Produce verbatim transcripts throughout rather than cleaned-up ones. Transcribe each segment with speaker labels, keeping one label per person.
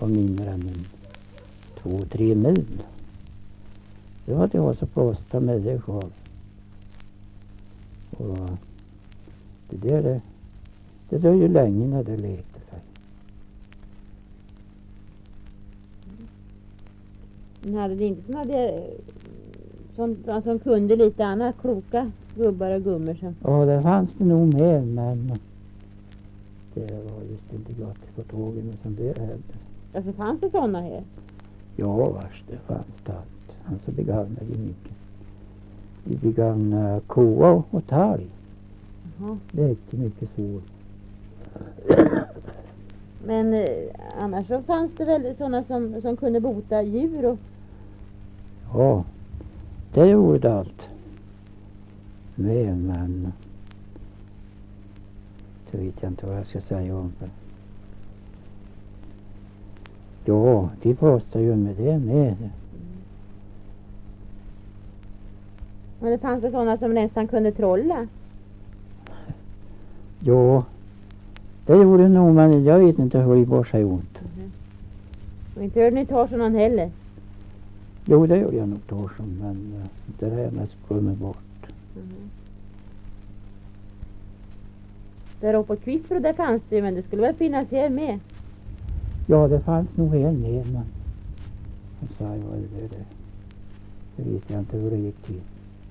Speaker 1: mindre än en, två, tre mil. Det var jag så plåsta med det själv. Och det där det, det dröjer ju länge när det lekte sig.
Speaker 2: Men hade det inte som hade som, som kunde lite annat, kloka gubbar och gummor som?
Speaker 1: Ja, det fanns det nog med, men det var just inte gott på tågen som det heller.
Speaker 2: Alltså fanns det sådana här?
Speaker 1: Ja, vars det fanns det allt. Han så begagnade ju mycket. Vi begagnade koa och talg.
Speaker 2: Jaha.
Speaker 1: Det gick mycket svårt.
Speaker 2: Men eh, annars så fanns det väl sådana som, som kunde bota djur och...
Speaker 1: Ja, det gjorde det allt. Men, men så vet jag inte vad jag ska säga om det. Ja, de påstår ju med det med.
Speaker 2: Men det fanns det sådana som nästan kunde trolla?
Speaker 1: Ja, det gjorde det nog, men jag vet inte hur det går sig ont.
Speaker 2: Mm. Och inte hörde ni Tarzan någon heller?
Speaker 1: Jo, det gjorde jag nog Tarzan, men uh, det där är mest glömmer bort.
Speaker 2: Mm. Där uppe på Kvistbro där fanns det, men det skulle väl finnas här med?
Speaker 1: Ja, det fanns nog en med, men jag sa ju vad det där. Det vet jag inte hur det gick till.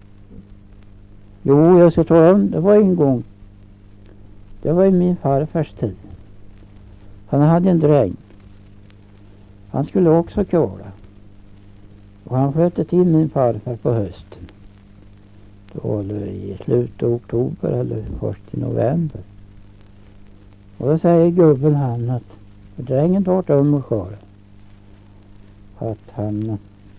Speaker 1: Jo, jag ska tala om, det var en gång. Det var i min farfars tid. Han hade en dräng. Han skulle också köra. Och han skötte till min farfar på hösten. Då var det i slutet av oktober eller först i november. Och då säger gubben han att drängen tar om och köra. Att han...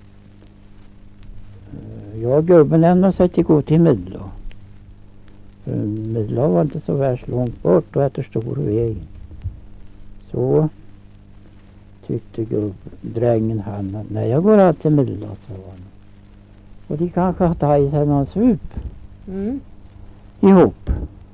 Speaker 1: Uh, ja, gubben lämnade sig till gå till Midlo. Midlo var inte så värst långt bort och efter stor vägen. Så tyckte gubb, drängen han att nej, jag går alltid Midlo, sa han. Och de kanske har tagit sig någon sup
Speaker 2: Mm.
Speaker 1: ihop.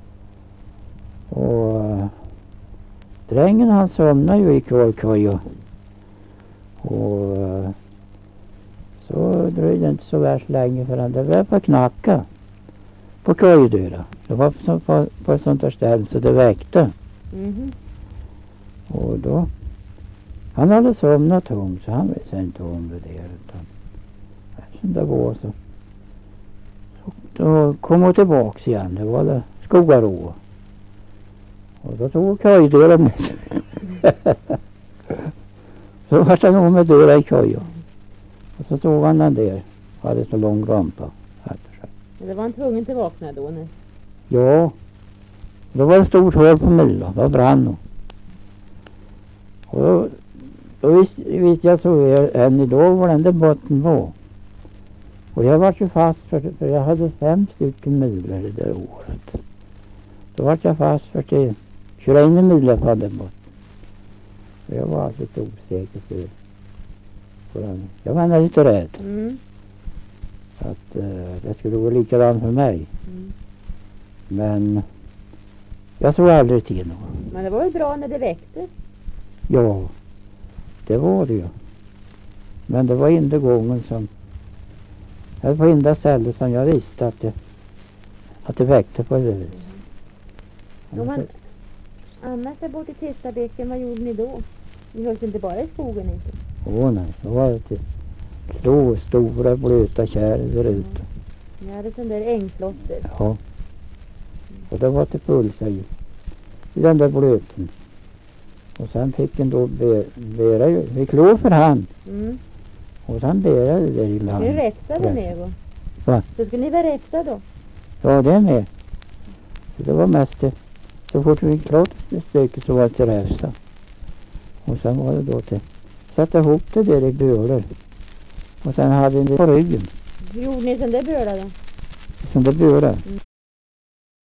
Speaker 1: Och uh, drängen han somnade ju i kvarkoj och, och uh, så dröjde det inte så värst länge förrän det var på knacka på köjdörren. Det var på, på, på ett sånt där ställe så det väckte.
Speaker 2: Mm.
Speaker 1: Och då, han hade somnat om så han visste inte om det där utan som det var så. Så då kom jag tillbaks igen, det var det Skogarå. Och då tog köjdörren med sig. Så var det nog med dörren i köjen. Och så såg han den där, hade så lång rampa.
Speaker 2: Men det var han tvungen till vakna då? Nej.
Speaker 1: Ja, då var det stort hål på Milla, då brann hon. Och då, då visste vet jag så än idag var den där botten var. Och jag var ju fast för, för jag hade fem stycken milor det där året. Då var jag fast för att köra in en mila på den botten. Och jag var alltså lite osäker för, för den. Jag var lite rädd.
Speaker 2: Mm.
Speaker 1: Att uh, det skulle gå likadant för mig.
Speaker 2: Mm.
Speaker 1: Men jag såg aldrig till något.
Speaker 2: Men det var ju bra när det väckte.
Speaker 1: Ja, det var det ju. Men det var inte gången som... Det var enda stället som jag visste att det, att det väckte på det vis.
Speaker 2: Mm. Men annars där borta i Testabäcken, vad gjorde ni då? Ni hölls inte bara i skogen inte?
Speaker 1: Åh nej, det var det två stora blöta kärr där ute.
Speaker 2: Ni hade sån där ängslotter.
Speaker 1: Ja. Och det var till pulsa i, i den där blöten. Och sen fick en då bära, vi klå för hand.
Speaker 2: Mm.
Speaker 1: Och sen bära det där i land.
Speaker 2: Ni räfsade med då?
Speaker 1: Va?
Speaker 2: Så skulle ni vara räfsa då?
Speaker 1: Ja, det är med. Så det var mest det. Så fort vi klart ett stycke så var det till räfsa. Och sen var det då till sätta ihop det där i böler. Och sen hade ni det på ryggen.
Speaker 2: Hur gjorde ni sån där böla då?
Speaker 1: Sån där böler.
Speaker 2: Mm.